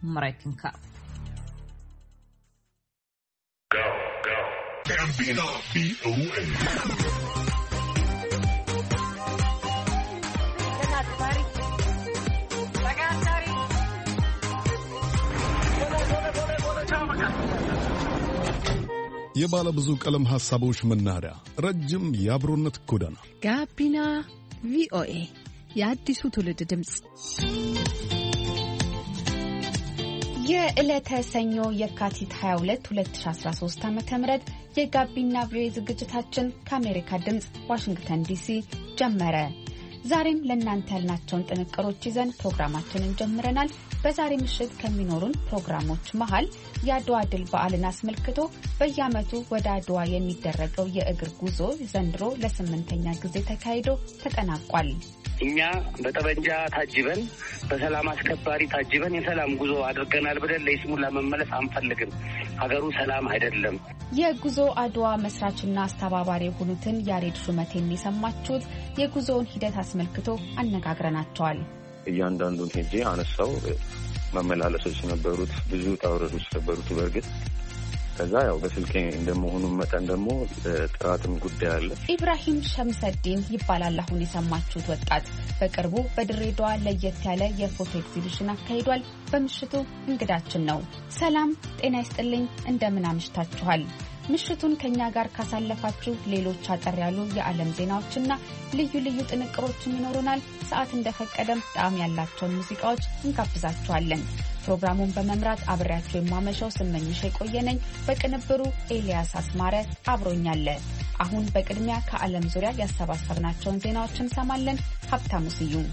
Maratinka. Gambino VOA. የባለ ብዙ ቀለም ሐሳቦች መናኸሪያ ረጅም የአብሮነት ጎዳና ጋቢና ቪኦኤ የአዲሱ ትውልድ ድምጽ የዕለተ ሰኞ የካቲት 22 2013 ዓ.ም የጋቢና ቪኦኤ ዝግጅታችን ከአሜሪካ ድምጽ ዋሽንግተን ዲሲ ጀመረ። ዛሬም ለእናንተ ያልናቸውን ጥንቅሮች ይዘን ፕሮግራማችንን ጀምረናል። በዛሬ ምሽት ከሚኖሩን ፕሮግራሞች መሃል የአድዋ ድል በዓልን አስመልክቶ በየዓመቱ ወደ አድዋ የሚደረገው የእግር ጉዞ ዘንድሮ ለ8ኛ ጊዜ ተካሂዶ ተጠናቋል። እኛ በጠበንጃ ታጅበን በሰላም አስከባሪ ታጅበን የሰላም ጉዞ አድርገናል ብለን ለይስሙላ መመለስ አንፈልግም። ሀገሩ ሰላም አይደለም። የጉዞ አድዋ መስራችና አስተባባሪ የሆኑትን ያሬድ ሹመቴን የሰማችሁት የጉዞውን ሂደት አስመልክቶ አነጋግረናቸዋል። እያንዳንዱን ሄጄ አነሳው። መመላለሶች ነበሩት፣ ብዙ ታውረዶች ነበሩት። በርግጥ ከዛ ያው በስልኬ እንደመሆኑ መጠን ደግሞ ጥራትም ጉዳይ አለ። ኢብራሂም ሸምሰዲን ይባላል አሁን የሰማችሁት ወጣት። በቅርቡ በድሬዳዋ ለየት ያለ የፎቶ ኤግዚቢሽን አካሂዷል። በምሽቱ እንግዳችን ነው። ሰላም ጤና ይስጥልኝ፣ እንደምን አምሽታችኋል? ምሽቱን ከኛ ጋር ካሳለፋችሁ ሌሎች አጠር ያሉ የዓለም ዜናዎችና ልዩ ልዩ ጥንቅሮችን ይኖሩናል። ሰዓት እንደፈቀደም ጣዕም ያላቸውን ሙዚቃዎች እንጋብዛችኋለን። ፕሮግራሙን በመምራት አብሬያችሁ የማመሻው ስመኝሽ የቆየነኝ፣ በቅንብሩ ኤልያስ አስማረ አብሮኛለ። አሁን በቅድሚያ ከዓለም ዙሪያ ያሰባሰብናቸውን ዜናዎች እንሰማለን። ሀብታሙ ስዩም።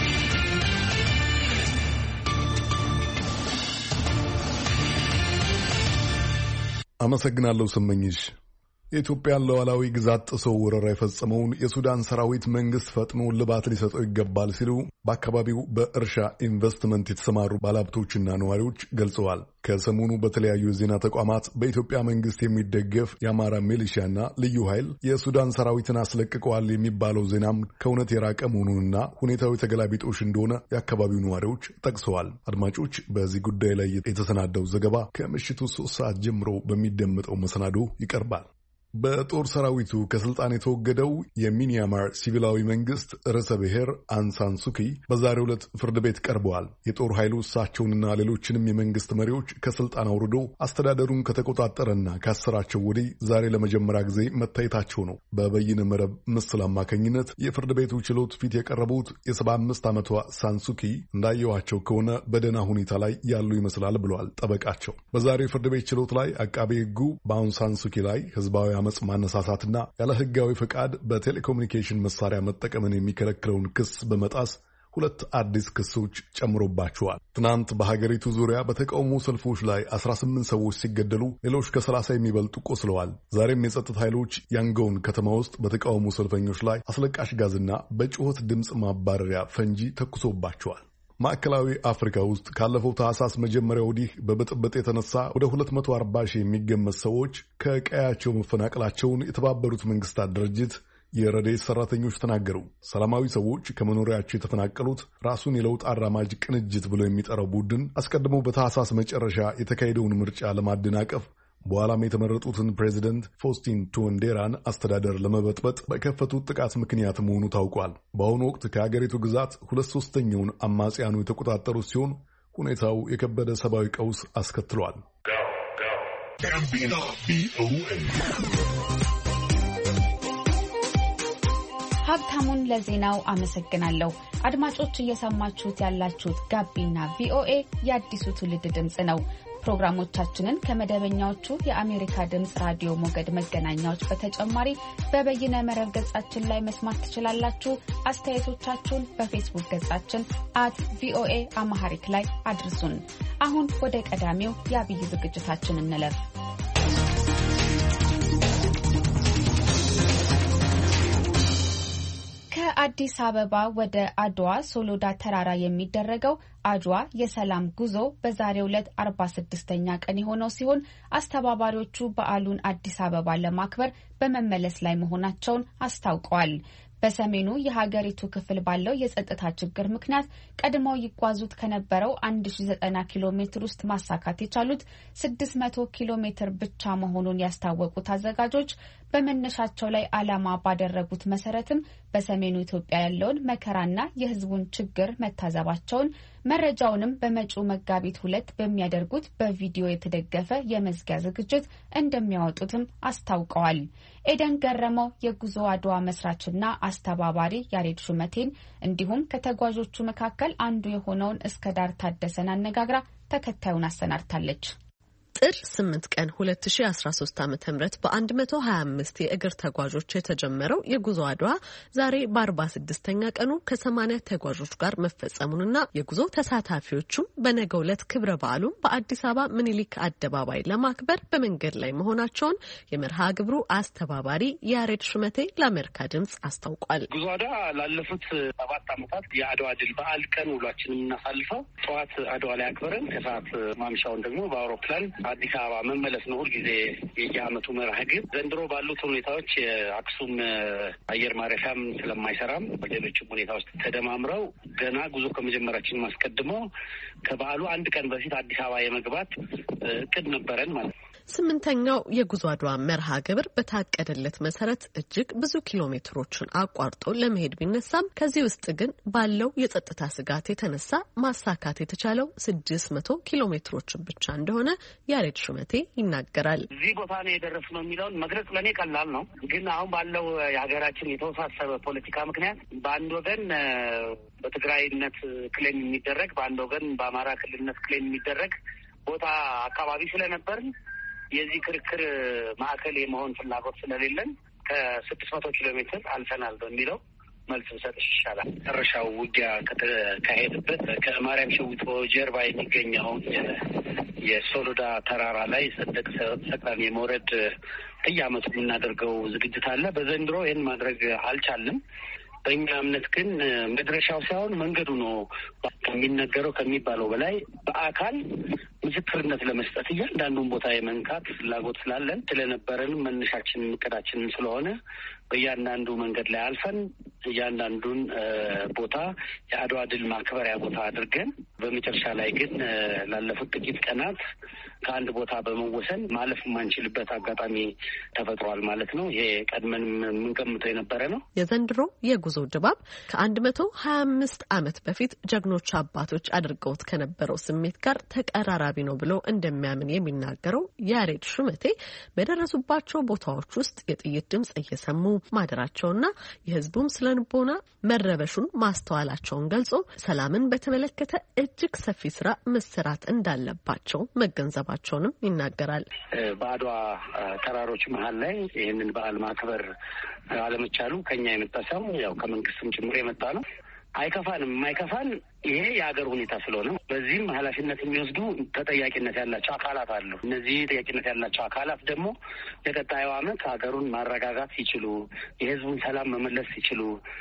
አመሰግናለሁ ስመኝሽ። የኢትዮጵያን ሉዓላዊ ግዛት ጥሶ ወረራ የፈጸመውን የሱዳን ሰራዊት መንግስት ፈጥኖ ልባት ሊሰጠው ይገባል ሲሉ በአካባቢው በእርሻ ኢንቨስትመንት የተሰማሩ ባለሀብቶችና ነዋሪዎች ገልጸዋል። ከሰሞኑ በተለያዩ የዜና ተቋማት በኢትዮጵያ መንግስት የሚደገፍ የአማራ ሚሊሺያና ልዩ ኃይል የሱዳን ሰራዊትን አስለቅቀዋል የሚባለው ዜናም ከእውነት የራቀ መሆኑንና ሁኔታው የተገላቢጦሽ እንደሆነ የአካባቢው ነዋሪዎች ጠቅሰዋል። አድማጮች፣ በዚህ ጉዳይ ላይ የተሰናዳው ዘገባ ከምሽቱ 3 ሰዓት ጀምሮ በሚደመጠው መሰናዶ ይቀርባል። በጦር ሰራዊቱ ከስልጣን የተወገደው የሚኒያማር ሲቪላዊ መንግስት ርዕሰ ብሔር አንሳን ሱኪ በዛሬው ዕለት ፍርድ ቤት ቀርበዋል። የጦር ኃይሉ እሳቸውንና ሌሎችንም የመንግስት መሪዎች ከስልጣን አውርዶ አስተዳደሩን ከተቆጣጠረና ካሰራቸው ወዲህ ዛሬ ለመጀመሪያ ጊዜ መታየታቸው ነው። በበይነ መረብ ምስል አማካኝነት የፍርድ ቤቱ ችሎት ፊት የቀረቡት የ75 ዓመቷ ሳንሱኪ እንዳየዋቸው ከሆነ በደህና ሁኔታ ላይ ያሉ ይመስላል ብለዋል ጠበቃቸው። በዛሬው ፍርድ ቤት ችሎት ላይ አቃቤ ሕጉ በአሁን ሳንሱኪ ላይ ህዝባዊ አመጽ ማነሳሳትና ያለ ህጋዊ ፈቃድ በቴሌኮሙኒኬሽን መሳሪያ መጠቀምን የሚከለክለውን ክስ በመጣስ 2 አዲስ ክሶች ጨምሮባቸዋል። ትናንት በሀገሪቱ ዙሪያ በተቃውሞ ሰልፎች ላይ 18 ሰዎች ሲገደሉ ሌሎች ከ30 የሚበልጡ ቆስለዋል። ዛሬም የጸጥታ ኃይሎች ያንጎን ከተማ ውስጥ በተቃውሞ ሰልፈኞች ላይ አስለቃሽ ጋዝና በጩኸት ድምፅ ማባረሪያ ፈንጂ ተኩሶባቸዋል። ማዕከላዊ አፍሪካ ውስጥ ካለፈው ታህሳስ መጀመሪያ ወዲህ በብጥብጥ የተነሳ ወደ 240 ሺህ የሚገመት ሰዎች ከቀያቸው መፈናቀላቸውን የተባበሩት መንግስታት ድርጅት የረድኤት ሰራተኞች ተናገሩ። ሰላማዊ ሰዎች ከመኖሪያቸው የተፈናቀሉት ራሱን የለውጥ አራማጅ ቅንጅት ብሎ የሚጠራው ቡድን አስቀድሞ በታህሳስ መጨረሻ የተካሄደውን ምርጫ ለማደናቀፍ በኋላም የተመረጡትን ፕሬዚደንት ፎስቲን ቱወንዴራን አስተዳደር ለመበጥበጥ በከፈቱት ጥቃት ምክንያት መሆኑ ታውቋል። በአሁኑ ወቅት ከሀገሪቱ ግዛት 2/3 አማጽያኑ የተቆጣጠሩት ሲሆን ሁኔታው የከበደ ሰብአዊ ቀውስ አስከትሏል። ሀብታሙን ለዜናው አመሰግናለሁ። አድማጮች፣ እየሰማችሁት ያላችሁት ጋቢና ቪኦኤ የአዲሱ ትውልድ ድምጽ ነው። ፕሮግራሞቻችንን ከመደበኛዎቹ የአሜሪካ ድምጽ ራዲዮ ሞገድ መገናኛዎች በተጨማሪ በበይነ መረብ ገጻችን ላይ መስማት ትችላላችሁ። አስተያየቶቻችሁን በፌስቡክ ገጻችን @ቪኦኤ አማሃሪክ ላይ አድርሱን። አሁን ወደ ቀዳሚው የአብይ ዝግጅታችን እንለፍ። ከአዲስ አበባ ወደ አድዋ ሶሎዳ ተራራ የሚደረገው አድዋ የሰላም ጉዞ በዛሬው ዕለት 46ኛ ቀን የሆነው ሲሆን አስተባባሪዎቹ በዓሉን አዲስ አበባ ለማክበር በመመለስ ላይ መሆናቸውን አስታውቀዋል። በሰሜኑ የሀገሪቱ ክፍል ባለው የጸጥታ ችግር ምክንያት ቀድሞው ይጓዙት ከነበረው 1090 ኪሎ ሜትር ውስጥ ማሳካት የቻሉት 600 ኪሎ ሜትር ብቻ መሆኑን ያስታወቁት አዘጋጆች በመነሻቸው ላይ ዓላማ ባደረጉት መሰረትም በሰሜኑ ኢትዮጵያ ያለውን መከራና የሕዝቡን ችግር መታዘባቸውን መረጃውንም በመጪው መጋቢት 2 በሚያደርጉት በቪዲዮ የተደገፈ የመዝጊያ ዝግጅት እንደሚያወጡትም አስታውቀዋል። ኤደን ገረመው የጉዞ አድዋ መስራችና አስተባባሪ ያሬድ ሹመቴን እንዲሁም ከተጓዦቹ መካከል አንዱ የሆነውን እስከዳር ታደሰን አነጋግራ ተከታዩን አሰናድታለች። ጥር 8 ቀን 2013 ዓ.ም በ125 የእግር ተጓዦች የተጀመረው የጉዞ አድዋ ዛሬ በ46ኛ ቀኑ ከ80 ተጓዦች ጋር መፈጸሙንና የጉዞ ተሳታፊዎቹም በነገው ዕለት ክብረ በዓሉን በአዲስ አበባ ምኒልክ አደባባይ ለማክበር በመንገድ ላይ መሆናቸውን የመርሃ ግብሩ አስተባባሪ ያሬድ ሹመቴ ለአሜሪካ ድምጽ አስታውቋል። ጉዞ አድዋ ላለፉት 7 ዓመታት የአድዋ ድል በዓል ቀን ውሏችንን የምናሳልፈው ጠዋት አድዋ ላይ አክበረን ከሰዓት ማምሻውን ደግሞ በአውሮፕላን አዲስ አበባ መመለስ ነው። ሁልጊዜ የየዓመቱ መርሃ ግብር ዘንድሮ ባሉት ሁኔታዎች የአክሱም አየር ማረፊያም ስለማይሰራም በሌሎችም ሁኔታዎች ተደማምረው ገና ጉዞ ከመጀመራችን አስቀድሞ ከበዓሉ አንድ ቀን በፊት አዲስ አበባ የመግባት እቅድ ነበረን ማለት ነው። 8ኛው የጉዞ አድዋ መርሃ ግብር በታቀደለት መሰረት እጅግ ብዙ ኪሎ ሜትሮችን አቋርጦ ለመሄድ ቢነሳም ከዚህ ውስጥ ግን ባለው የጸጥታ ስጋት የተነሳ ማሳካት የተቻለው 600 ኪሎ ሜትሮችን ብቻ እንደሆነ ያሬድ ሹመቴ ይናገራል። እዚህ ቦታ ነው የደረስነው የሚለውን መግለጽ ለእኔ ቀላል ነው። ግን አሁን ባለው የሀገራችን የተወሳሰበ ፖለቲካ ምክንያት በአንድ ወገን በትግራይነት ክሌም የሚደረግ በአንድ ወገን በአማራ ክልልነት ክሌም የሚደረግ ቦታ አካባቢ ስለነበርን የዚህ ክርክር ማዕከል የመሆን ፍላጎት ስለሌለን ከ600 ኪሎ ሜትር አልፈናል በሚለው መልስ ብሰጥሽ ይሻላል። መጨረሻው ውጊያ ከተካሄደበት ከማርያም ሸዊቶ ጀርባ የሚገኘው የሶሎዳ ተራራ ላይ ሰንደቅ ሰቅለን የመውረድ በየዓመቱ የምናደርገው ዝግጅት አለ። በዘንድሮ ይህን ማድረግ አልቻልንም። በእኛ እምነት ግን መድረሻው ሳይሆን መንገዱ ነው ከሚነገረው ከሚባለው በላይ በአካል ምስክርነት ለመስጠት እያንዳንዱን ቦታ የመንካት ፍላጎት ስላለን ስለነበረንም መነሻችንን እቅዳችንን ስለሆነ በእያንዳንዱ መንገድ ላይ አልፈን እያንዳንዱን ቦታ የአድዋ ድል ማክበሪያ ቦታ አድርገን በመጨረሻ ላይ ግን ላለፉት ጥቂት ቀናት ከአንድ ቦታ በመወሰን ማለፍ የማንችልበት አጋጣሚ ተፈጥሯል ማለት ነው። ይሄ ቀድመን የምንገምተው የነበረ ነው። የዘንድሮ የጉዞ ድባብ ከ125 ዓመት በፊት ጀግኖች አባቶች አድርገውት ከነበረው ስሜት ጋር ተቀራራቢ ነው ብሎ እንደሚያምን የሚናገረው ያሬድ ሹመቴ በደረሱባቸው ቦታዎች ውስጥ የጥይት ድምጽ እየሰሙ ማደራቸውና የሕዝቡም ስለንቦና መረበሹን ማስተዋላቸውን ገልጾ ሰላምን በተመለከተ እጅግ ሰፊ ስራ መሰራት እንዳለባቸው መገንዘባቸውንም ይናገራል። በአድዋ ተራሮች መሀል ላይ ይህንን በዓል ማክበር አለመቻሉ ከኛ የመጣ ሰው ያው ከመንግስትም ጭምር የመጣ ነው። አይከፋንም። የማይከፋን ይሄ የሀገር ሁኔታ ስለሆነ በዚህም ኃላፊነት የሚወስዱ ተጠያቂነት ያላቸው አካላት አሉ። እነዚህ ተጠያቂነት ያላቸው አካላት ደግሞ ለቀጣዩ ዓመት ሀገሩን ማረጋጋት ሲችሉ፣ የህዝቡን ሰላም መመለስ ሲችሉ፣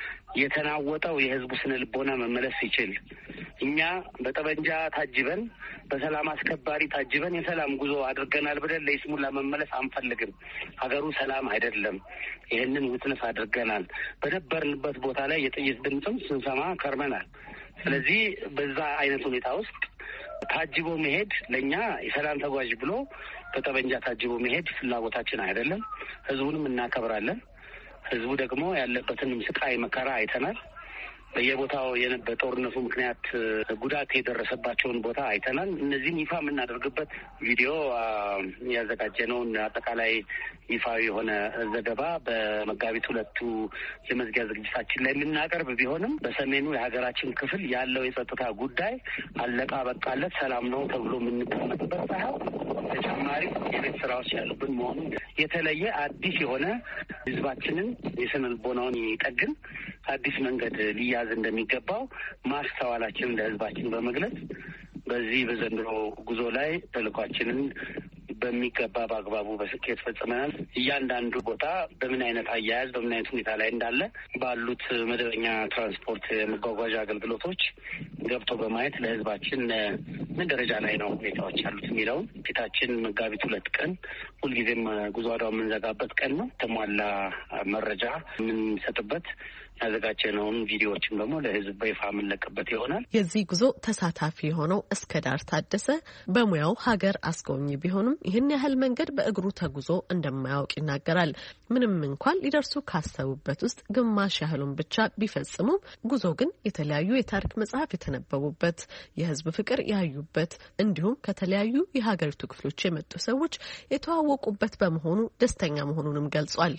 የተናወጠው የህዝቡ ስነ ልቦና መመለስ ሲችል፣ እኛ በጠበንጃ ታጅበን በሰላም አስከባሪ ታጅበን የሰላም ጉዞ አድርገናል ብለን ለይስሙላ መመለስ አንፈልግም። ሀገሩ ሰላም አይደለም። ይህንን ውትነስ አድርገናል። በነበርንበት ቦታ ላይ የጥይት ድምፅም ስንሰማ ከርመናል። ስለዚህ በዛ አይነት ሁኔታ ውስጥ ታጅቦ መሄድ ለእኛ የሰላም ተጓዥ ብሎ በጠበንጃ ታጅቦ መሄድ ፍላጎታችን አይደለም። ህዝቡንም እናከብራለን። ህዝቡ ደግሞ ያለበትንም ስቃይ መከራ አይተናል። በየቦታው በጦርነቱ ምክንያት ጉዳት የደረሰባቸውን ቦታ አይተናል። እነዚህም ይፋ የምናደርግበት ቪዲዮ ያዘጋጀነውን አጠቃላይ ይፋዊ የሆነ ዘገባ በመጋቢት 2 የመዝጊያ ዝግጅታችን ላይ የምናቀርብ ቢሆንም በሰሜኑ የሀገራችን ክፍል ያለው የጸጥታ ጉዳይ አለቃ በቃለት ሰላም ነው ተብሎ የምንቀመጥበት ሳይሆን ተጨማሪ የቤት ስራዎች ያሉብን መሆኑን የተለየ አዲስ የሆነ ህዝባችንን የስነ ልቦናውን ይጠግን አዲስ መንገድ ሊያዝ እንደሚገባው ማስተዋላችንን ለህዝባችን በመግለጽ በዚህ በዘንድሮ ጉዞ ላይ ተልኳችንን በሚገባ በአግባቡ በስኬት ፈጽመናል። እያንዳንዱ ቦታ በምን አይነት አያያዝ በምን አይነት ሁኔታ ላይ እንዳለ ባሉት መደበኛ ትራንስፖርት የመጓጓዣ አገልግሎቶች ገብቶ በማየት ለህዝባችን ምን ደረጃ ላይ ነው ሁኔታዎች ያሉት የሚለውን ፊታችን መጋቢት 2 ቀን ሁልጊዜም ጉዞ አድዋ የምንዘጋበት ቀን ነው። ተሟላ መረጃ የምንሰጥበት ያዘጋጀነውን ቪዲዮዎችን ደግሞ ለህዝብ በይፋ የምንለቅበት ይሆናል። የዚህ ጉዞ ተሳታፊ የሆነው እስከዳር ታደሰ በሙያው ሀገር አስጎብኚ ቢሆንም ይህን ያህል መንገድ በእግሩ ተጉዞ እንደማያውቅ ይናገራል። ምንም እንኳን ሊደርሱ ካሰቡበት ውስጥ ግማሽ ያህሉን ብቻ ቢፈጽሙም ጉዞ ግን የተለያዩ የታሪክ መጽሐፍ የተነበቡበት፣ የህዝብ ፍቅር ያዩበት እንዲሁም ከተለያዩ የሀገሪቱ ክፍሎች የመጡ ሰዎች የተዋወቁበት በመሆኑ ደስተኛ መሆኑንም ገልጿል።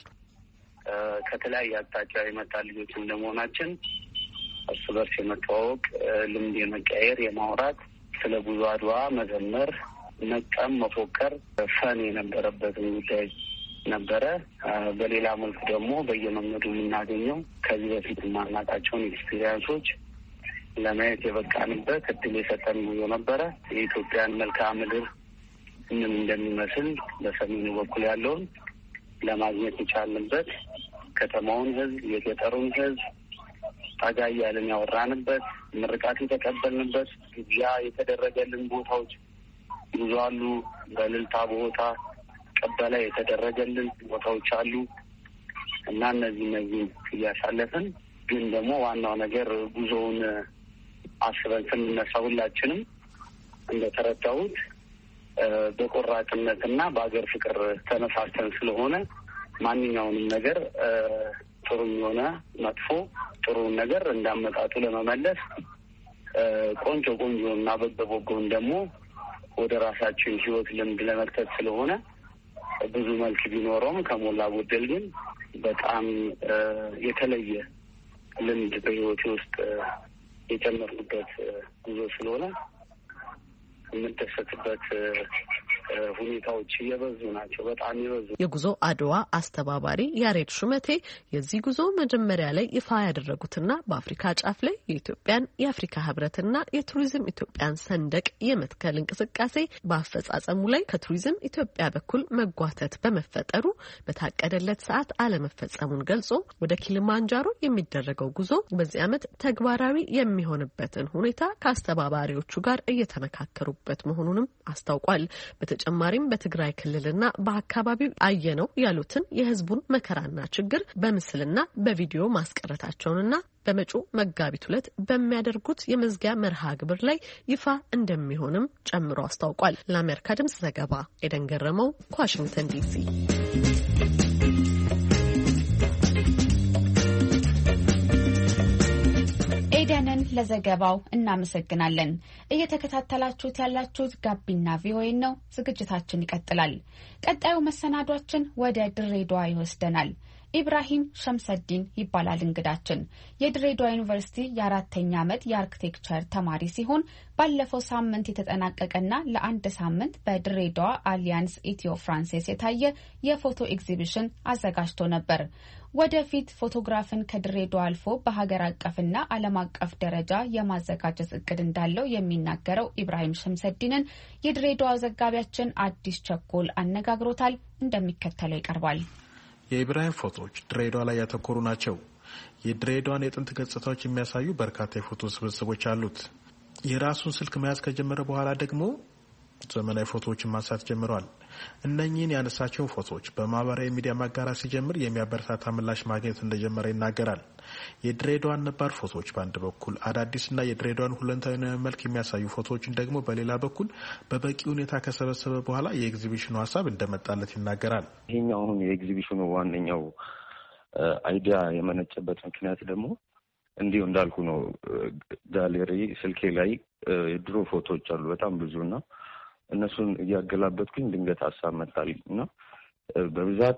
ከተለያየ አቅጣጫ የመጣ ልጆች እንደመሆናችን እርስ በርስ የመተዋወቅ ልምድ የመቀየር የማውራት ስለ ጉዞ አድዋ መዘመር፣ መቀም፣ መፎከር ፈን የነበረበትን ጉዳይ ነበረ። በሌላ መልኩ ደግሞ በየመንገዱ የምናገኘው ከዚህ በፊት የማናውቃቸውን ኤክስፒሪየንሶች ለማየት የበቃንበት እድል የሰጠን ጉዞ ነበረ። የኢትዮጵያን መልክዓ ምድር ምን እንደሚመስል በሰሜኑ በኩል ያለውን ለማግኘት የቻልንበት፣ ከተማውን ህዝብ፣ የገጠሩን ህዝብ ጠጋ እያልን ያወራንበት፣ ምርቃት የተቀበልንበት፣ ግብዣ የተደረገልን ቦታዎች ብዙ አሉ። በእልልታ ቦታ ቀበላ የተደረገልን ቦታዎች አሉ እና እነዚህ እያሳለፍን ግን ደግሞ ዋናው ነገር ጉዞውን አስበን ስንነሳ ሁላችንም እንደተረዳሁት በቆራጥነትና በአገር ፍቅር ተነሳስተን ስለሆነ ማንኛውንም ነገር ጥሩም የሆነ መጥፎ ጥሩውን ነገር እንዳመጣጡ ለመመለስ ቆንጆ እና በጎውን ደግሞ ወደ ራሳችን ህይወት ልምድ ለመክተት ስለሆነ ብዙ መልክ ቢኖረውም ከሞላ ጎደል ግን በጣም የተለየ ልምድ በህይወቴ ውስጥ የጨመርኩበት ጉዞ ስለሆነ የምደሰትበት ሁኔታዎች እየበዙ ናቸው። በጣም የበዙ። የጉዞ አድዋ አስተባባሪ ያሬድ ሹመቴ የዚህ ጉዞ መጀመሪያ ላይ ይፋ ያደረጉትና በአፍሪካ ጫፍ ላይ የኢትዮጵያን የአፍሪካ ህብረትና የቱሪዝም ኢትዮጵያን ሰንደቅ የመትከል እንቅስቃሴ በአፈጻጸሙ ላይ ከቱሪዝም ኢትዮጵያ በኩል መጓተት በመፈጠሩ በታቀደለት ሰዓት አለመፈጸሙን ገልጾ ወደ ኪሊማንጃሮ የሚደረገው ጉዞ በዚህ ዓመት ተግባራዊ የሚሆንበትን ሁኔታ ከአስተባባሪዎቹ ጋር እየተመካከሩበት መሆኑንም አስታውቋል። በተጨማሪም በትግራይ ክልልና በአካባቢው አየነው ያሉትን የህዝቡን መከራና ችግር በምስልና በቪዲዮ ማስቀረታቸውንና በመጪው መጋቢት 2 በሚያደርጉት የመዝጊያ መርሃ ግብር ላይ ይፋ እንደሚሆንም ጨምሮ አስታውቋል። ለአሜሪካ ድምጽ ዘገባ ኤደን ገረመው ከዋሽንግተን ዲሲ። ኤደንን ለዘገባው እናመሰግናለን። እየተከታተላችሁት ያላችሁት ጋቢና ቪኦኤ ነው። ዝግጅታችን ይቀጥላል። ቀጣዩ መሰናዷችን ወደ ድሬዳዋ ይወስደናል። ኢብራሂም ሸምሰዲን ይባላል እንግዳችን። የድሬዳዋ ዩኒቨርሲቲ የ4ኛ ዓመት የአርኪቴክቸር ተማሪ ሲሆን ባለፈው ሳምንት የተጠናቀቀና ለ1 ሳምንት በድሬዳዋ አሊያንስ ኢትዮ ፍራንሴስ የታየ የፎቶ ኤግዚቢሽን አዘጋጅቶ ነበር። ወደፊት ፎቶግራፍን ከድሬዳዋ አልፎ በሀገር አቀፍና ዓለም አቀፍ ደረጃ የማዘጋጀት እቅድ እንዳለው የሚናገረው ኢብራሂም ሸምሰዲንን የድሬዳዋ ዘጋቢያችን አዲስ ቸኮል አነጋግሮታል። እንደሚከተለው ይቀርባል። የኢብራሂም ፎቶዎች ድሬዳዋ ላይ ያተኮሩ ናቸው። የድሬዳዋን የጥንት ገጽታዎች የሚያሳዩ በርካታ የፎቶ ስብስቦች አሉት። የራሱን ስልክ መያዝ ከጀመረ በኋላ ደግሞ ዘመናዊ ፎቶዎችን ማንሳት ጀምሯል። እነኚህን ያነሳቸውን ፎቶዎች በማህበራዊ ሚዲያ ማጋራት ሲጀምር የሚያበረታታ ምላሽ ማግኘት እንደጀመረ ይናገራል። የድሬዳዋን ነባር ፎቶዎች በአንድ በኩል አዳዲስና የድሬዳዋን ሁለንታዊ መልክ የሚያሳዩ ፎቶዎችን ደግሞ በሌላ በኩል በበቂ ሁኔታ ከሰበሰበ በኋላ የኤግዚቢሽኑ ሀሳብ እንደመጣለት ይናገራል። ይሄኛው አሁን የኤግዚቢሽኑ ዋነኛው አይዲያ የመነጨበት ምክንያት ደግሞ እንዲሁ እንዳልኩ ነው። ጋሌሪ ስልኬ ላይ የድሮ ፎቶዎች አሉ በጣም ብዙና እነሱን እያገላበጥኩኝ ድንገት ሀሳብ መጣልኝ እና በብዛት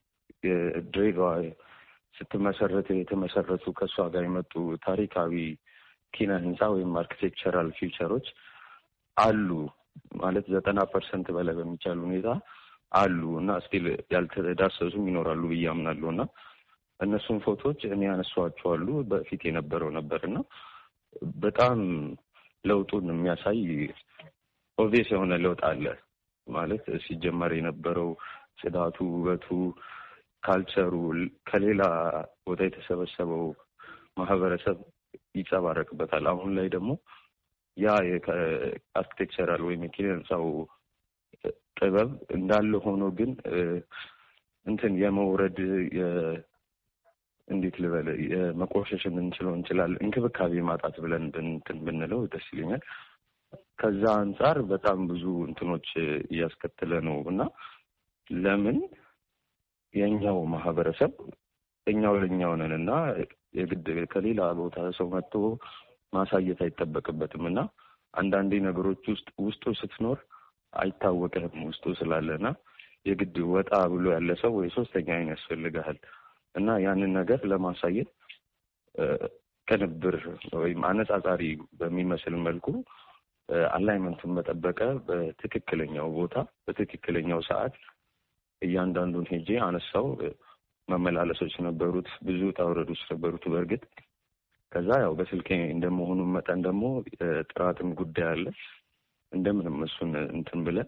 ድሬዳዋ ስትመሰረት የተመሰረቱ ከእሷ ጋር የመጡ ታሪካዊ ኪነ ህንፃ ወይም አርኪቴክቸራል ፊውቸሮች አሉ ማለት 90% በላይ በሚቻል ሁኔታ አሉ እና ስቲል ያልተዳሰሱም ይኖራሉ ብዬ አምናለሁ እና እነሱን ፎቶዎች እኔ ያነሷቸዋሉ በፊት የነበረው ነበርና በጣም ለውጡን የሚያሳይ ኦብቪየስ የሆነ ለውጥ አለ ማለት ሲጀመር የነበረው ጽዳቱ፣ ውበቱ፣ ካልቸሩ ከሌላ ቦታ የተሰበሰበው ማህበረሰብ ይጸባረቅበታል። አሁን ላይ ደግሞ ያ የአርኪቴክቸራል ወይም የኪነ ህንጻው ጥበብ እንዳለ ሆኖ ግን እንትን የመውረድ እንዴት ልበል የመቆሸሽን እንችላለን እንክብካቤ ማጣት ብለን ብንለው ደስ ይለኛል። ከዛ አንጻር በጣም ብዙ እንትኖች እያስከተለ ነው እና ለምን የኛው ማህበረሰብ እኛው ለኛው ነን እና የግድ ከሌላ ቦታ ሰው መጥቶ ማሳየት አይጠበቅበትም እና አንዳንዴ ነገሮች ውስጡ ስትኖር አይታወቅህም ውስጡ ስላለና የግድ ወጣ ብሎ ያለ ሰው ወይ ሶስተኛ አይን ያስፈልጋል እና ያንን ነገር ለማሳየት ቅንብር ወይም አነጻጻሪ በሚመስል መልኩ አላይመንቱን በጠበቀ በትክክለኛው ቦታ በትክክለኛው ሰዓት እያንዳንዱን ሄጄ አነሳው። መመላለሶች ነበሩት፣ ብዙ ታውረዶች ነበሩት በእርግጥ። ከዛ ያው በስልኬ እንደመሆኑ መጠን ደግሞ ጥራትም ጉዳይ አለ። እንደምንም እሱን እንትን ብለን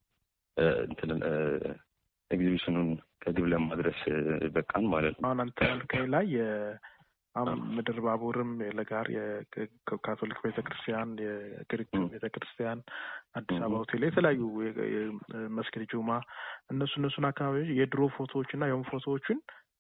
ኤግዚቢሽኑን ከግብ ለማድረስ በቃን ማለት ነው። አሁን አንተ ያልከኝ ላይ ምድር ባቡርም ለጋር የካቶሊክ ቤተክርስቲያን፣ የግሪክ ቤተክርስቲያን፣ አዲስ አበባ ሆቴል፣ የተለያዩ መስጊድ ጁማ እነሱን አካባቢዎች የድሮ ፎቶዎች እና የሆኑ ፎቶዎችን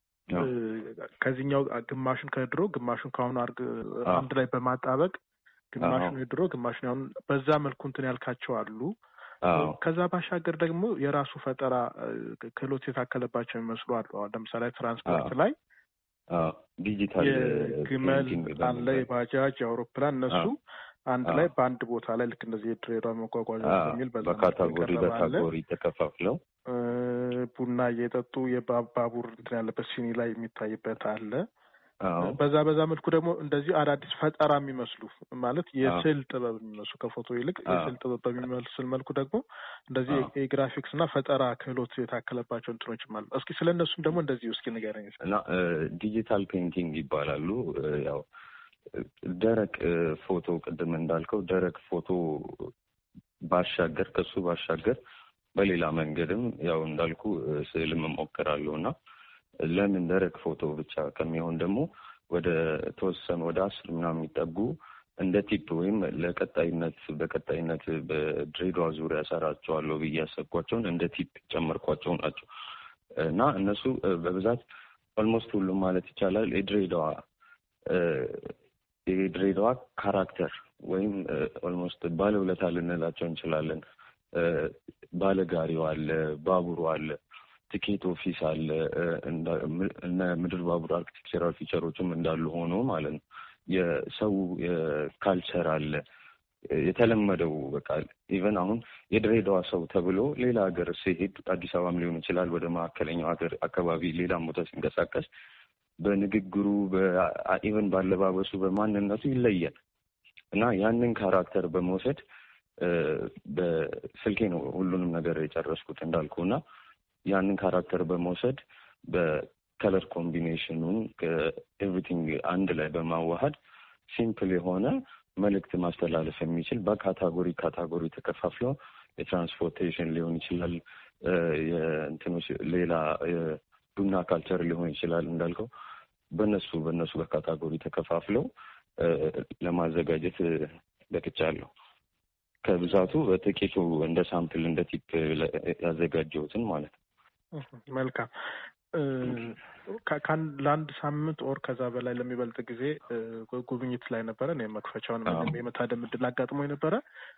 ከዚህኛው ግማሹን ከድሮ ግማሹን ከአሁኑ አንድ ላይ በማጣበቅ ግማሹን የድሮ ግማሹን አሁን በዛ መልኩ እንትን ያልካቸው አሉ። ከዛ ባሻገር ደግሞ የራሱ ፈጠራ ክህሎት የታከለባቸው የሚመስሉ አሉ። ለምሳሌ ትራንስፖርት ላይ ዲጂታል የግመል አለ፣ የባጃጅ፣ የአውሮፕላን እነሱ አንድ ላይ በአንድ ቦታ ላይ ልክ እንደዚህ የድሬዳዋ መጓጓዣ በሚል በካታጎሪ ተከፋፍለው ቡና እየጠጡ የባቡር እንትን ያለበት ሲኒ ላይ የሚታይበት አለ። በዛ መልኩ ደግሞ እንደዚህ አዳዲስ ፈጠራ የሚመስሉ ማለት የስዕል ጥበብ የሚመስሉ ከፎቶ ይልቅ የስዕል ጥበብ በሚመስል መልኩ ደግሞ እንደዚህ የግራፊክስ እና ፈጠራ ክህሎት የታከለባቸው እንትኖች አሉ። እስኪ ስለነሱም ደግሞ እንደዚህ እስኪ ንገረኝ። እና ዲጂታል ፔይንቲንግ ይባላሉ። ያው ደረቅ ፎቶ ቅድም እንዳልከው ደረቅ ፎቶ ባሻገር ከሱ ባሻገር በሌላ መንገድም ያው እንዳልኩ ስዕልም እሞክራለሁ እና ለምን ደረቅ ፎቶ ብቻ ከሚሆን ደግሞ ወደ ተወሰኑ ወደ 10 ምናምን የሚጠጉ እንደ ቲፕ ወይም በቀጣይነት በድሬዳዋ ዙሪያ ሰራቸዋለሁ ብዬ ያሰብኳቸውን እንደ ቲፕ ጨመርኳቸው ናቸው እና እነሱ በብዛት ኦልሞስት ሁሉም ማለት ይቻላል የድሬዳዋ ካራክተር ወይም ኦልሞስት ባለውለታ ልንላቸው እንችላለን። ባለጋሪው አለ፣ ባቡሩ አለ፣ ቲኬት ኦፊስ አለ፣ እነ ምድር ባቡር አርኪቴክቸራል ፊቸሮችም እንዳሉ ሆኖ ማለት ነው። የሰው የካልቸር አለ የተለመደው በቃ ኢቨን አሁን የድሬዳዋ ሰው ተብሎ ሌላ ሀገር ሲሄድ አዲስ አበባም ሊሆን ይችላል ወደ መካከለኛው ሀገር አካባቢ ሌላም ቦታ ሲንቀሳቀስ በንግግሩ ኢቨን ባለባበሱ በማንነቱ ይለያል እና ያንን ካራክተር በመውሰድ በስልኬ ነው ሁሉንም ነገር የጨረስኩት እንዳልኩና ያንን ካራክተር በመውሰድ በከለር ኮምቢኔሽኑን ኤቭሪቲንግ አንድ ላይ በማዋሃድ ሲምፕል የሆነ መልእክት ማስተላለፍ የሚችል በካታጎሪ ተከፋፍለው የትራንስፖርቴሽን ሊሆን ይችላል፣ የእንትኖች ሌላ ቡና ካልቸር ሊሆን ይችላል እንዳልከው በእነሱ በካታጎሪ ተከፋፍለው ለማዘጋጀት በቅቻለሁ። ከብዛቱ በጥቂቱ እንደ ሳምፕል እንደ ቲፕ ያዘጋጀሁትን ማለት ነው። መልካም። ለአንድ ሳምንት ኦር ከዛ በላይ ለሚበልጥ ጊዜ ጉብኝት ላይ ነበረ። እኔ መክፈቻውን የመታደም እድል አጋጥሞኝ ነበረ።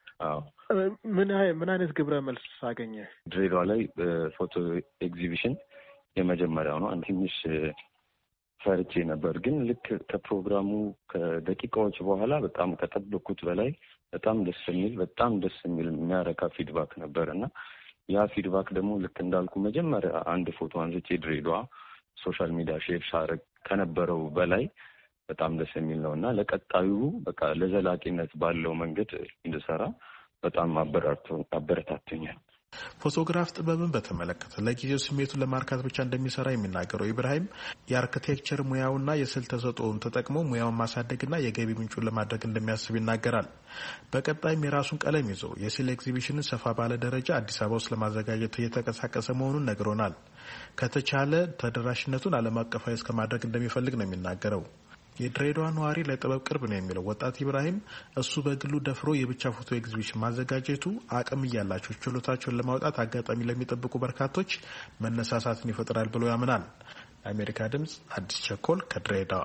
ምን አይነት ግብረ መልስ አገኘ? ድሬዳዋ ላይ ፎቶ ኤግዚቢሽን የመጀመሪያው ነው። ትንሽ ፈርቼ ነበር፣ ግን ልክ ከፕሮግራሙ ከደቂቃዎች በኋላ በጣም ከጠበቅኩት በላይ በጣም ደስ የሚል የሚያረካ ፊድባክ ነበር እና ያ ፊድባክ ደግሞ ልክ እንዳልኩ መጀመሪያ አንድ ፎቶ አንስቼ ድሬዳዋ ሶሻል ሚዲያ ሼር ሳረግ ከነበረው በላይ በጣም ደስ የሚል ነው እና ለቀጣዩ በቃ ለዘላቂነት ባለው መንገድ እንድሰራ በጣም አበረታቶኛል። ፎቶግራፍ ጥበብን በተመለከተ ለጊዜው ስሜቱን ለማርካት ብቻ እንደሚሰራ የሚናገረው ኢብራሂም የአርኪቴክቸር ሙያውና የስዕል ተሰጥኦውን ተጠቅሞ ሙያውን ማሳደግና የገቢ ምንጩን ለማድረግ እንደሚያስብ ይናገራል። በቀጣይም የራሱን ቀለም ይዞ የስዕል ኤግዚቢሽንን ሰፋ ባለ ደረጃ አዲስ አበባ ውስጥ ለማዘጋጀት እየተንቀሳቀሰ መሆኑን ነግሮናል። ከተቻለ ተደራሽነቱን ዓለም አቀፋዊ እስከ ማድረግ እንደሚፈልግ ነው የሚናገረው። የድሬዳዋ ነዋሪ ለጥበብ ቅርብ ነው የሚለው ወጣት ኢብራሂም እሱ በግሉ ደፍሮ የብቻ ፎቶ ኤግዚቢሽን ማዘጋጀቱ አቅም እያላቸው ችሎታቸውን ለማውጣት አጋጣሚ ለሚጠብቁ በርካቶች መነሳሳትን ይፈጥራል ብሎ ያምናል። የአሜሪካ ድምጽ አዲስ ቸኮል ከድሬዳዋ።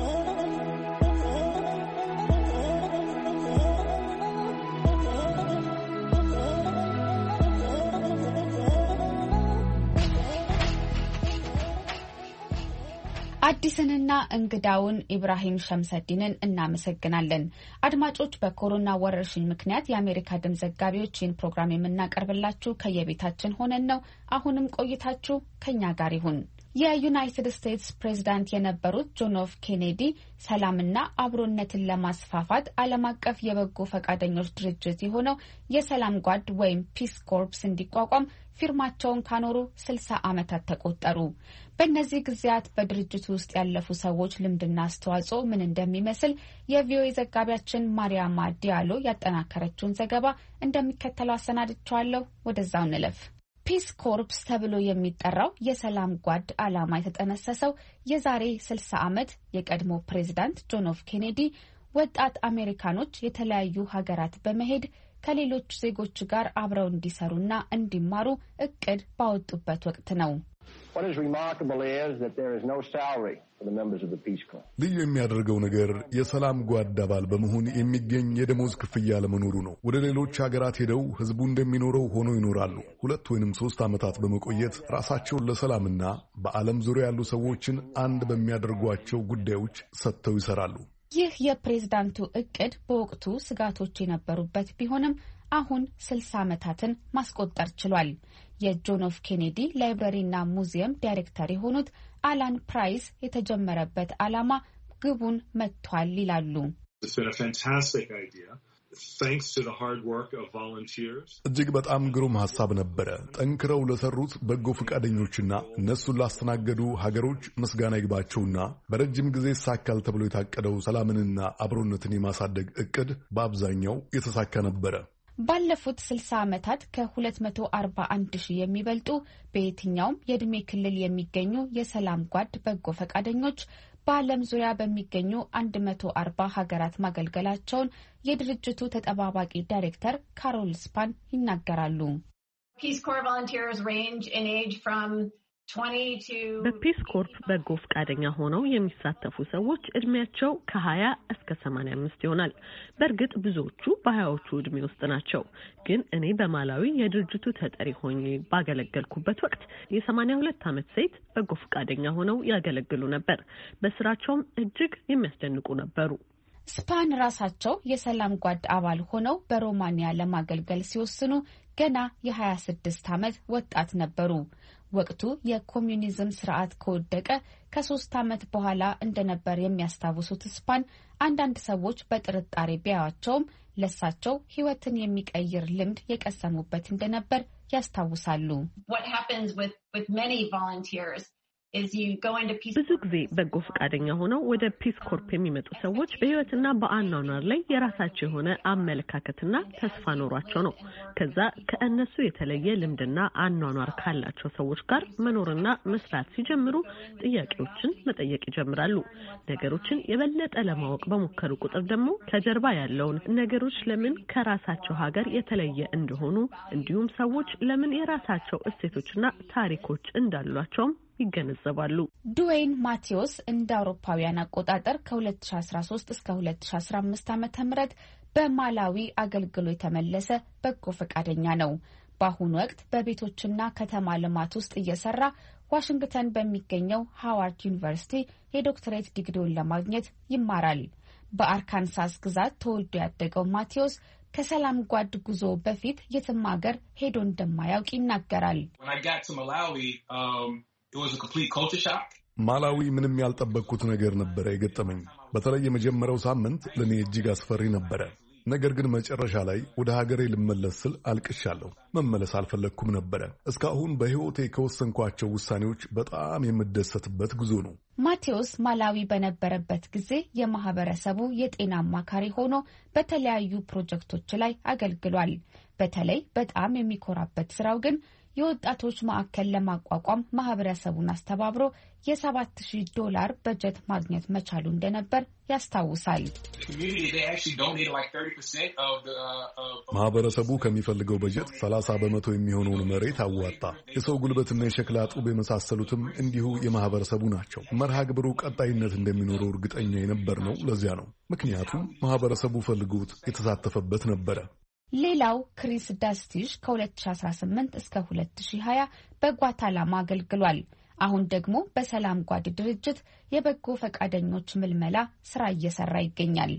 አዲስንና እንግዳውን ኢብራሂም ሸምሰዲንን እናመሰግናለን። አድማጮች፣ በኮሮና ወረርሽኝ ምክንያት የአሜሪካ ድምጽ ዘጋቢዎች ይህን ፕሮግራም የምናቀርብላችሁ ከየቤታችን ሆነን ነው። አሁንም ቆይታችሁ ከኛ ጋር ይሁን። የዩናይትድ ስቴትስ ፕሬዝዳንት የነበሩት ጆን ኤፍ ኬኔዲ ሰላምና አብሮነትን ለማስፋፋት ዓለም አቀፍ የበጎ ፈቃደኞች ድርጅት የሆነው የሰላም ጓድ ወይም ፒስ ኮርፕስ እንዲቋቋም ፊርማቸውን ካኖሩ 60 ዓመታት ተቆጠሩ። በእነዚህ ጊዜያት በድርጅቱ ውስጥ ያለፉ ሰዎች ልምድና አስተዋጽኦ ምን እንደሚመስል የቪኦኤ ዘጋቢያችን ማሪያማ ዲያሎ ያጠናከረችውን ዘገባ እንደሚከተለው አሰናድቻለሁ። ወደዛው እንለፍ። ፒስ ኮርፕስ ተብሎ የሚጠራው የሰላም ጓድ ዓላማ የተጠነሰሰው የዛሬ 60 ዓመት የቀድሞ ፕሬዝዳንት ጆን ኤፍ ኬኔዲ ወጣት አሜሪካኖች የተለያዩ ሀገራት በመሄድ ከሌሎች ዜጎች ጋር አብረው እንዲሰሩና እንዲማሩ እቅድ ባወጡበት ወቅት ነው። ልዩ የሚያደርገው ነገር የሰላም ጓድ አባል በመሆን የሚገኝ የደሞዝ ክፍያ ለመኖሩ ነው። ወደ ሌሎች ሀገራት ሄደው ህዝቡ እንደሚኖረው ሆነው ይኖራሉ። 2 ወይም 3 ዓመታት በመቆየት ራሳቸውን ለሰላምና በዓለም ዙሪያ ያሉ ሰዎችን አንድ በሚያደርጓቸው ጉዳዮች ሰጥተው ይሰራሉ። ይህ የፕሬዝዳንቱ እቅድ በወቅቱ ስጋቶች የነበሩበት ቢሆንም አሁን 60 ዓመታትን ማስቆጠር ችሏል። የጆን ኤፍ ኬኔዲ ላይብረሪና ሙዚየም ዳይሬክተር የሆኑት አላን ፕራይስ የተጀመረበት ዓላማ ግቡን መጥቷል ይላሉ። እጅግ በጣም ግሩም ሐሳብ ነበረ። ጠንክረው ለሰሩት በጎ ፈቃደኞችና እነሱን ላስተናገዱ ሀገሮች ምስጋና ይግባቸውና በረጅም ጊዜ ይሳካል ተብሎ የታቀደው ሰላምንና አብሮነትን የማሳደግ እቅድ በአብዛኛው የተሳካ ነበረ። ባለፉት 60 ዓመታት ከ241 ሺህ የሚበልጡ በየትኛውም የዕድሜ ክልል የሚገኙ የሰላም ጓድ በጎ ፈቃደኞች በዓለም ዙሪያ በሚገኙ 140 ሀገራት ማገልገላቸውን የድርጅቱ ተጠባባቂ ዳይሬክተር ካሮል ስፓን ይናገራሉ። በፒስ ኮርፕ በጎ ፈቃደኛ ሆነው የሚሳተፉ ሰዎች እድሜያቸው ከ20 እስከ 85 ይሆናል። በእርግጥ ብዙዎቹ በ20ዎቹ እድሜ ውስጥ ናቸው። ግን እኔ በማላዊ የድርጅቱ ተጠሪ ሆኜ ባገለገልኩበት ወቅት የ82 ዓመት ሴት በጎ ፈቃደኛ ሆነው ያገለግሉ ነበር። በስራቸውም እጅግ የሚያስደንቁ ነበሩ። ስፓን ራሳቸው የሰላም ጓድ አባል ሆነው በሮማኒያ ለማገልገል ሲወስኑ ገና የ26 ዓመት ወጣት ነበሩ። ወቅቱ የኮሚዩኒዝም ስርዓት ከወደቀ ከ3 ዓመት በኋላ እንደነበር የሚያስታውሱት ስፓን አንዳንድ ሰዎች በጥርጣሬ ቢያዩአቸውም ለሳቸው ሕይወትን የሚቀይር ልምድ የቀሰሙበት እንደነበር ያስታውሳሉ። ብዙ ጊዜ በጎ ፈቃደኛ ሆነው ወደ ፒስ ኮርፕ የሚመጡ ሰዎች በህይወትና በአኗኗር ላይ የራሳቸው የሆነ አመለካከትና ተስፋ ኖሯቸው ነው። ከዛ ከእነሱ የተለየ ልምድና አኗኗር ካላቸው ሰዎች ጋር መኖርና መስራት ሲጀምሩ ጥያቄዎችን መጠየቅ ይጀምራሉ። ነገሮችን የበለጠ ለማወቅ በሞከሩ ቁጥር ደግሞ ከጀርባ ያለውን ነገሮች ለምን ከራሳቸው ሀገር የተለየ እንደሆኑ እንዲሁም ሰዎች ለምን የራሳቸው እሴቶችና ታሪኮች እንዳሏቸውም ይገነዘባሉ። ዱዌይን ማቴዎስ እንደ አውሮፓውያን አቆጣጠር ከ2013 እስከ 2015 ዓ.ም በማላዊ አገልግሎ የተመለሰ በጎ ፈቃደኛ ነው። በአሁኑ ወቅት በቤቶችና ከተማ ልማት ውስጥ እየሰራ ዋሽንግተን በሚገኘው ሃዋርድ ዩኒቨርሲቲ የዶክትሬት ዲግሪውን ለማግኘት ይማራል። በአርካንሳስ ግዛት ተወልዶ ያደገው ማቴዎስ ከሰላም ጓድ ጉዞ በፊት የትም ሀገር ሄዶ እንደማያውቅ ይናገራል። ማላዊ ምንም ያልጠበቅኩት ነገር ነበረ የገጠመኝ። በተለይ የመጀመሪያው ሳምንት ለእኔ እጅግ አስፈሪ ነበረ። ነገር ግን መጨረሻ ላይ ወደ ሀገሬ ልመለስ ስል አልቅሻለሁ። መመለስ አልፈለግኩም ነበረ። እስካሁን በሕይወቴ ከወሰንኳቸው ውሳኔዎች በጣም የምደሰትበት ጉዞ ነው። ማቴዎስ ማላዊ በነበረበት ጊዜ የማህበረሰቡ የጤና አማካሪ ሆኖ በተለያዩ ፕሮጀክቶች ላይ አገልግሏል። በተለይ በጣም የሚኮራበት ስራው ግን የወጣቶች ማዕከል ለማቋቋም ማህበረሰቡን አስተባብሮ $7,000 በጀት ማግኘት መቻሉ እንደነበር ያስታውሳል። ማህበረሰቡ ከሚፈልገው በጀት 30% የሚሆነውን መሬት አዋጣ። የሰው ጉልበትና የሸክላ ጡብ የመሳሰሉትም እንዲሁ የማህበረሰቡ ናቸው። መርሃ ግብሩ ቀጣይነት እንደሚኖረው እርግጠኛ የነበርነው ለዚያ ነው። ምክንያቱም ማህበረሰቡ ፈልጎት የተሳተፈበት ነበረ። ሌላው ክሪስ ዳስቲሽ ከ2018 እስከ 2020 በጓታላማ አገልግሏል። አሁን ደግሞ በሰላም ጓድ ድርጅት የበጎ ፈቃደኞች ምልመላ ስራ እየሰራ ይገኛል።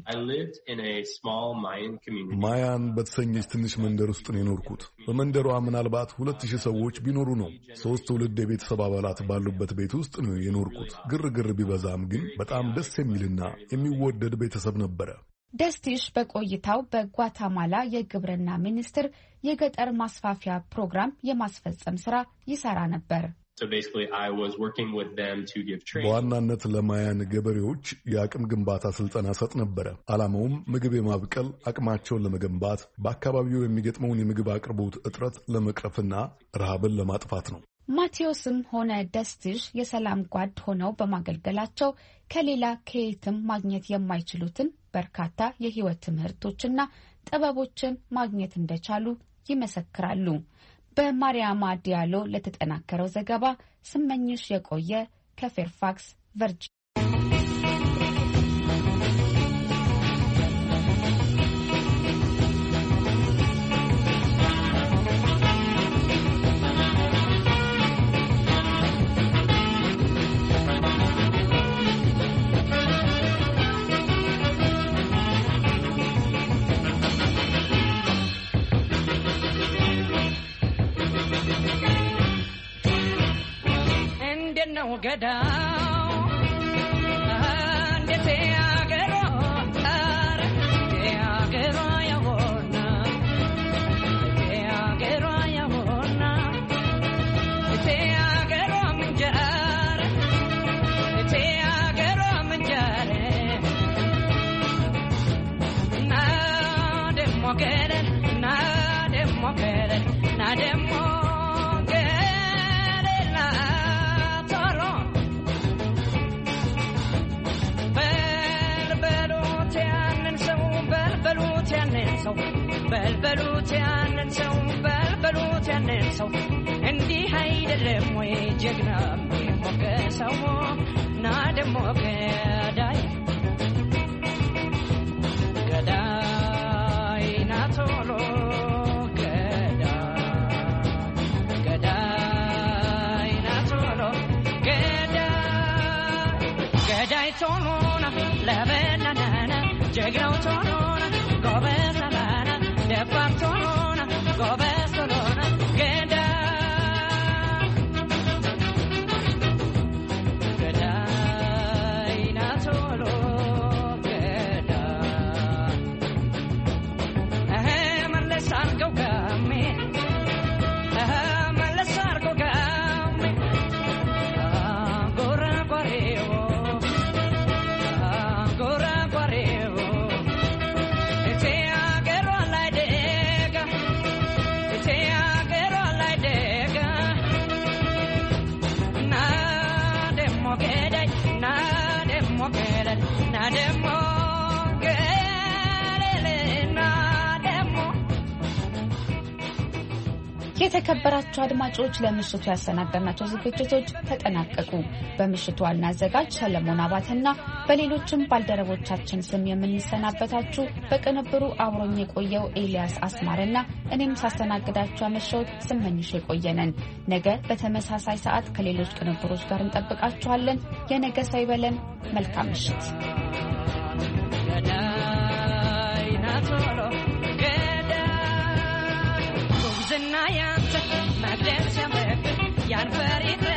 ማያን በተሰኘች ትንሽ መንደር ውስጥ ነው የኖርኩት። በመንደሯ ምናልባት 2000 ሰዎች ቢኖሩ ነው። 3 ትውልድ የቤተሰብ አባላት ባሉበት ቤት ውስጥ ነው የኖርኩት። ግርግር ቢበዛም ግን በጣም ደስ የሚልና የሚወደድ ቤተሰብ ነበረ። ደስቲሽ በቆይታው በጓታማላ የግብርና ሚኒስቴር የገጠር ማስፋፊያ ፕሮግራም የማስፈጸም ስራ ይሰራ ነበር። በዋናነት ለማያን ገበሬዎች የአቅም ግንባታ ስልጠና ሰጥ ነበረ። ዓላማውም ምግብ የማብቀል አቅማቸውን ለመገንባት፣ በአካባቢው የሚገጥመውን የምግብ አቅርቦት እጥረት ለመቅረፍና ረሃብን ለማጥፋት ነው። ማቴዎስም ሆነ ደስቲሽ የሰላም ጓድ ሆነው በማገልገላቸው ከሌላ ከየትም ማግኘት የማይችሉትን በርካታ የህይወት ትምህርቶችና ጥበቦችን ማግኘት እንደቻሉ ይመሰክራሉ። በማሪያማ ዲያሎ ለተጠናከረው ዘገባ ስመኝሽ የቆየ ከፌርፋክስ ቨርጂኒያ። በልበሉት ያንን ሰው እንዲህ አይደለም ወይ ጀግና የሚሞገሰው ና ደሞ ገዳይ ና ቶሎ ገዳይ ና ቶሎ ገዳይ ቶሎ ለበናና ጀግናው ቶሎ ጎበዝ Departona, Gobestorona, Gedai, Natolo, Gedai. Malesargo Gami, Malesargo Gami, Gora Guareo, Gora Guareo. የተከበራችሁ አድማጮች ለምሽቱ ያሰናዳናቸው ዝግጅቶች ተጠናቀቁ። በምሽቱ ዋና አዘጋጅ ሰለሞን አባተና በሌሎችም ባልደረቦቻችን ስም የምንሰናበታችሁ በቅንብሩ አብሮኝ የቆየው ኤልያስ አስማረና እኔም ሳስተናግዳችሁ አመሻውት ስመኝሽ የቆየነን። ነገ በተመሳሳይ ሰዓት ከሌሎች ቅንብሮች ጋር እንጠብቃችኋለን። የነገ ሳይበለን መልካም ምሽት። Magdalena,